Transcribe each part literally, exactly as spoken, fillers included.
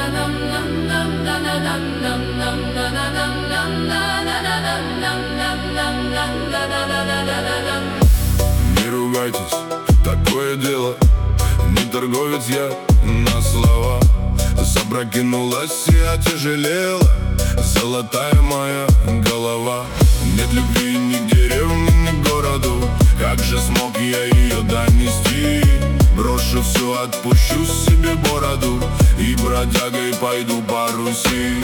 Не ругайтесь, такое дело. Не торговец я на слова. Запрокинулась и отяжелела золотая моя голова. Нет любви ни к деревне, ни к городу. Как же смог я ее донести? Брошу все, отпущу себе бороду и бродягой пойду по Руси.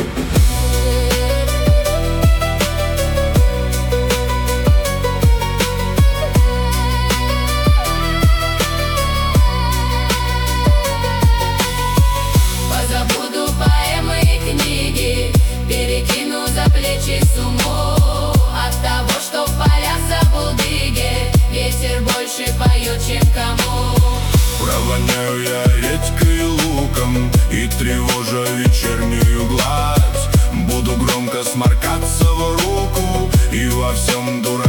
Позабуду поэмы и книги, перекину за плечи сумму. От того, что в полях забулдыги ветер больше поет, чем кому. Провоняю я редькой и луком, и тревожа вечернюю гладь. Буду громко сморкаться в руку и во всем дурак.